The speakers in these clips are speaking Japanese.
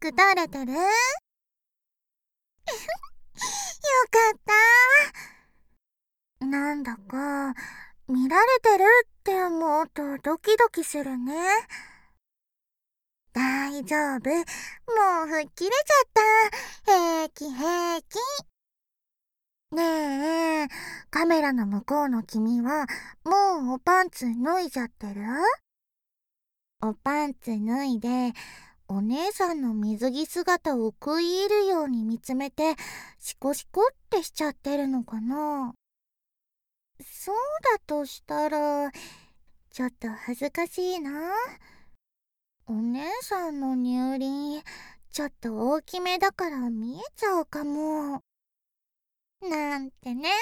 く撮れてる？よかった。なんだか見られてるって思うとドキドキするね。大丈夫。もう吹っ切れちゃった。平気平気。ねえ、カメラの向こうの君はもうおパンツ脱いじゃってる？おパンツ脱いでお姉さんの水着姿を食い入るように見つめてシコシコってしちゃってるのかな？そうだとしたらちょっと恥ずかしいな。お姉さんの乳輪ちょっと大きめだから見えちゃうかも。なんてね。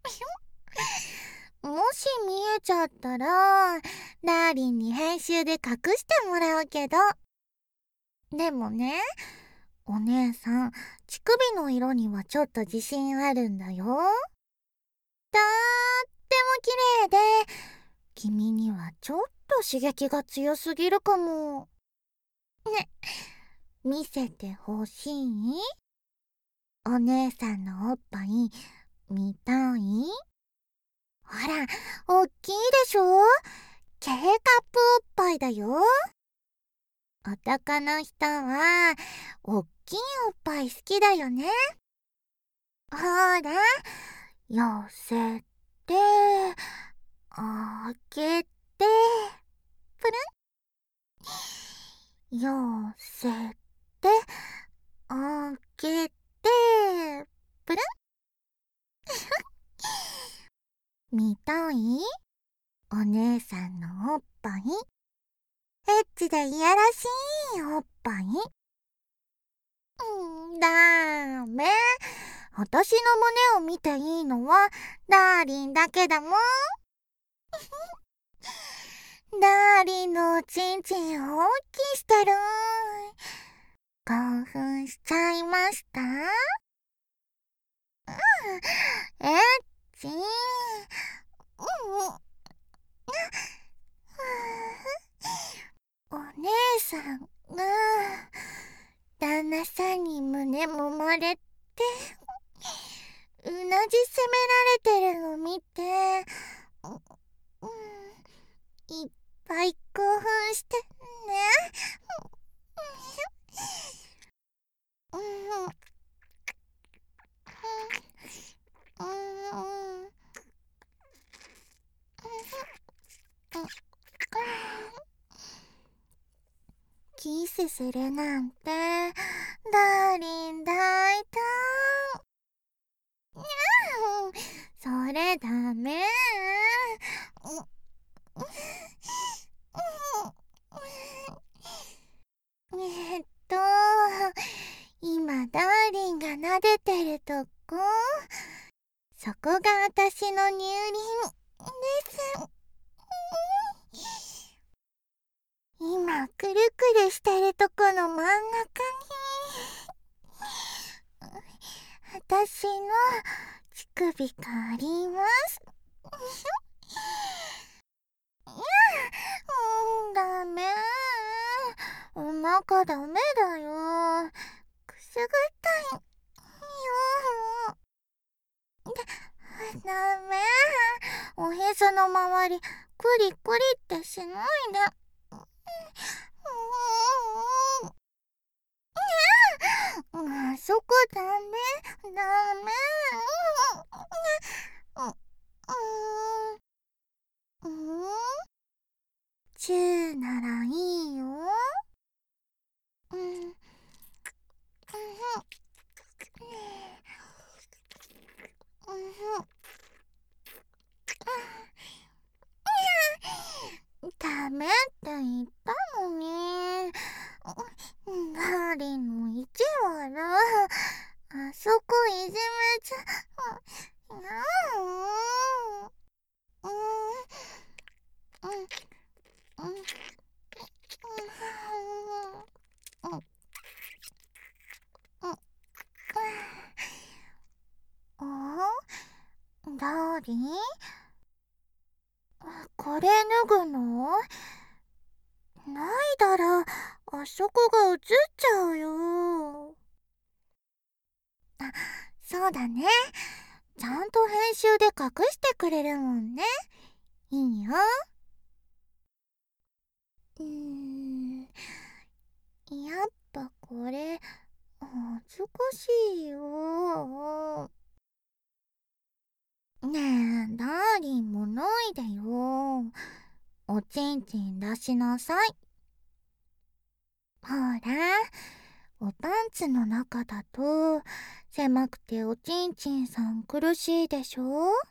もし見えちゃったらダーリンに編集で隠してもらうけど。でもね、お姉さん乳首の色にはちょっと自信あるんだよ。とっても綺麗で君にはちょっと刺激が強すぎるかも。ね、見せてほしい？お姉さんのおっぱい見たい？ほら、おっきいでしょ？ K カップおっぱいだよ。男の人はおっきいおっぱい好きだよね。ほら、寄せてあげて、プルン。寄せてあげて、プルン。見たい？お姉さんのおっぱい。エッチでいやらしいおっぱい。ダメ。私の胸を見ていいのはダーリンだけだもん。ダーリンのおちんちん大きしてる。興奮しちゃいました？エッチ。お姉さんが旦那さんに胸揉まれてうなじ責められてるの見て、いっぱい興奮してね。キスするなんてダーリン大胆。それダメ。えっと今ダーリンが撫でてるとこ、そこが私の乳輪です。今くるくるしてるとこの真ん中に私の乳首があります。ダメ。お腹ダメだよ。くすぐったいよ。ダメ。おへその周りクリクリってしないで。あそこダメダメ。チューならいいよ。ダメって言ったのに。ダーリンの意地悪。あそこいじめちゃ。ダーリン、これ脱ぐの？ないだらあそこが映っちゃうよ。あ、そうだね。ちゃんと編集で隠してくれるもんね。いいよ。やっぱこれ恥ずかしいよ。ねえ、ダーリンも脱いでよ。おちんちん出しなさい。ほら、おパンツの中だと狭くておちんちんさん苦しいでしょ。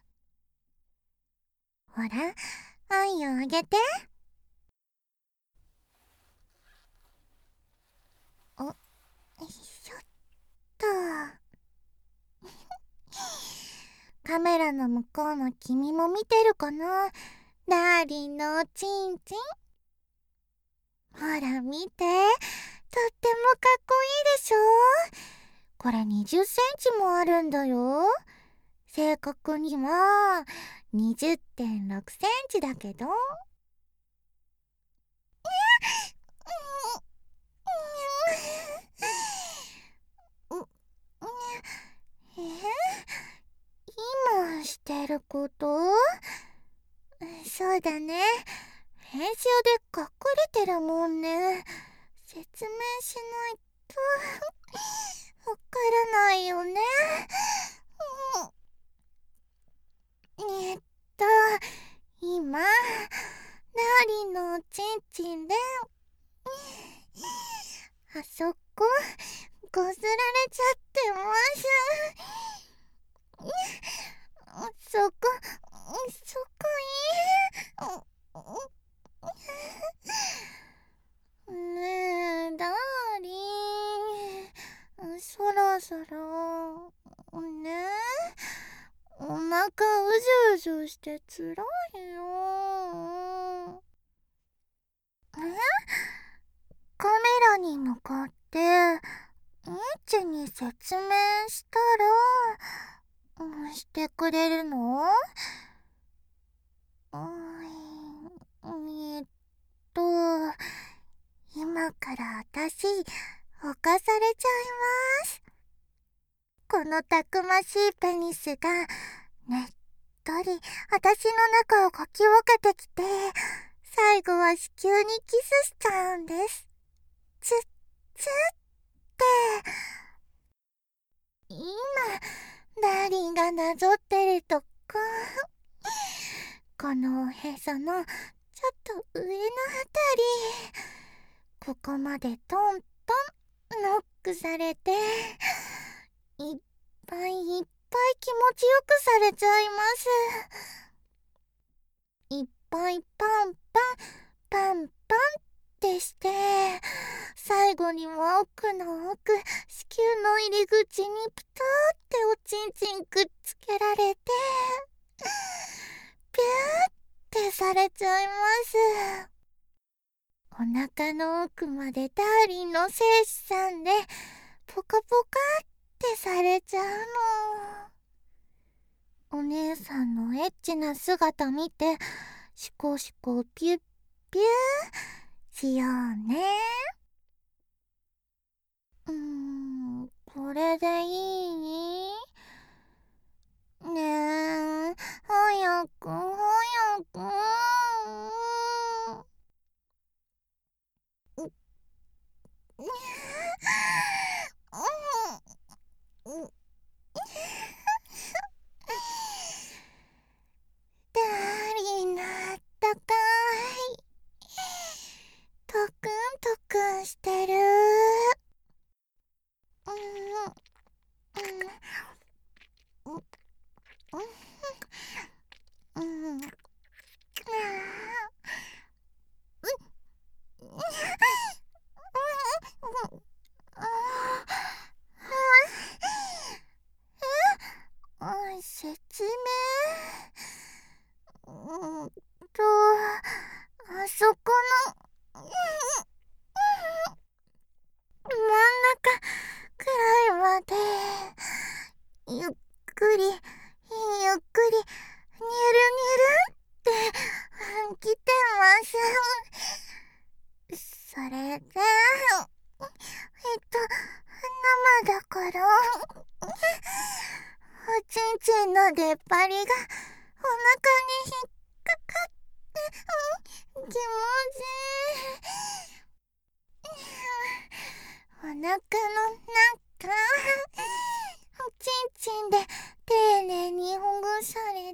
ほら、愛をあげて。よいしょっと。カメラの向こうの君も見てるかな、ダーリンのおちんちん。ほら見て、とってもかっこいいでしょ。これ20センチもあるんだよ。正確には20.6センチだけど。今してること？そうだね。編集で隠れてるもんね。説明しないとわからないよね。えっと、今、ダーリンのおちんちんで、あそこ、こすられちゃってます。そこ、そこねえ、ダーリン、そろそろ、ねえ、お腹うじゅうじゅしてつらいよ。カメラに向かって、エッチに説明したら、してくれるの？えっと、今から私、犯されちゃいます。このたくましいペニスが、ねっとり私の中をかき分けてきて、最後は子宮にキスしちゃうんです。チュッチュッって。今、ダーリンがなぞってるとこ、このおへそのちょっと上のあたり、ここまでトントンノックされて、いっぱいいっぱい気持ちよくされちゃいます。いっぱいパンパンパンパンってして、最後には奥の奥、子宮の入り口にピターっておちんちんくっつけられて、ピューってされちゃいます。お腹の奥までダーリンの精子さんでポカポカってされちゃうの。お姉さんのエッチな姿見て、シコシコピュッピューしようね。これでいい？ねえ、早く早く。ダーリンのあったかい、トクントクンしてる。うんうんうんうん。説明、あそこの、 生だから、おちんちんの出っ張りがお腹に引っかかって、気持ちいい。お腹の中、おちんちんで丁寧にほぐされて、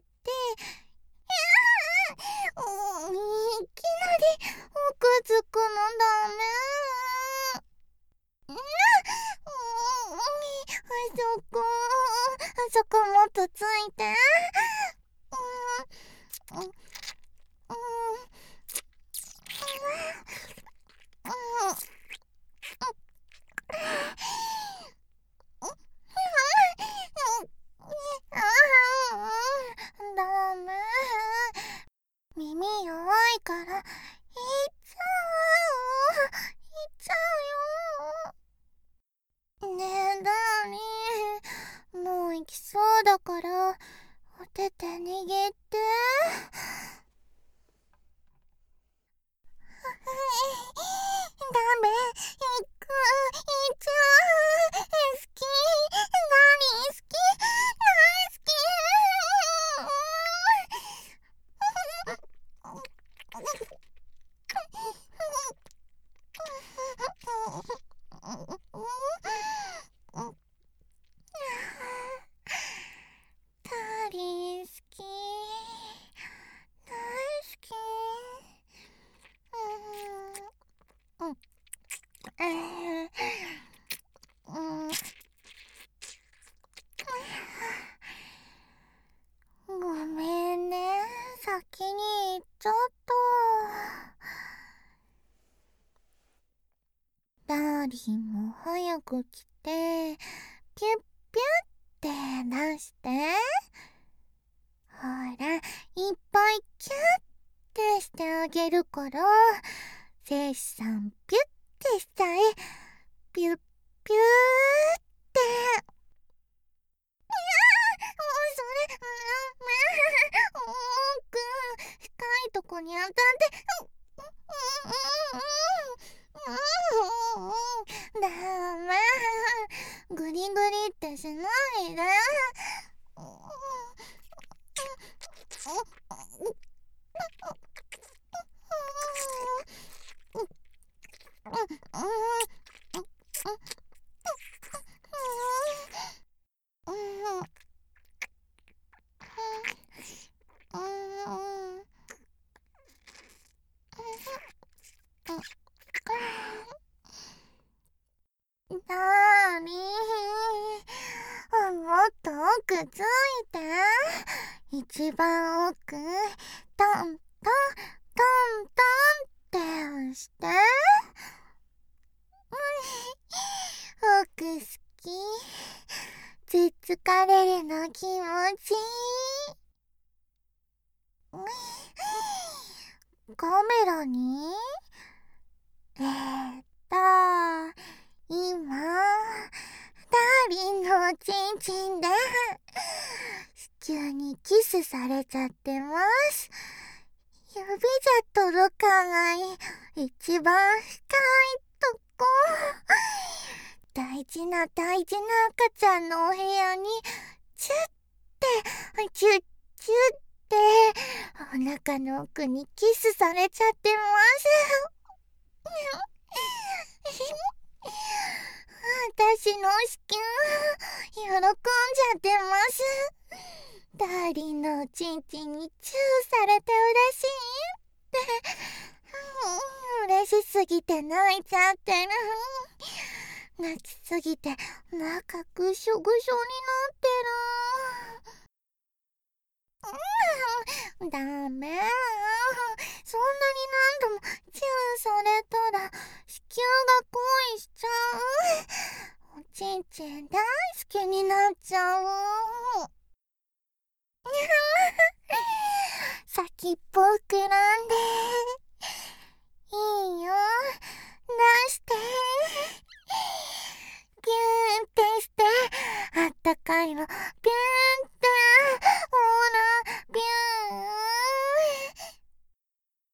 いきなり奥つくのダメ。あそこもっとついて。ダメ。耳弱いから、いっちゃうよ。ねえ、ダーリン。もう行きそうだから、おてて握って。ダメ、行く、行っちゃう。好き、何好き、大好き。ダーリン好き、大好き。うん、ごめんね、先に行っちゃった。ダーリンも早く来て、ピュッピュッって出して。ほら、いっぱいキュッてしてあげるから、せっさんピュッてしちゃえ。ピュッピューって。それ、奥、深いとこに当たって、ダメ。グリグリってしないで。ダーリン、もっと奥ついて。一番奥、トントントントンって押して。奥好き。つつかれるの気持ちいい。カメラに今、ダーリンのおちんちんで子宮にキスされちゃってます。指じゃ届かない一番深いとこ。大事な大事な赤ちゃんのお部屋にチュッてチュッチュッてお腹の奥にキスされちゃってます。私の子宮、喜んじゃってます。ダーリンのおちんちんにチューされて嬉しいって。嬉しすぎて泣いちゃってる。泣きすぎて中ぐしょぐしょになってる。ダメ。そんなに何度もチューされたら子宮が恋しちゃう。おちんちん大好きになっちゃう。先っぽ膨らんで。いいよ、出して。ギューンってして、あったかいのピュ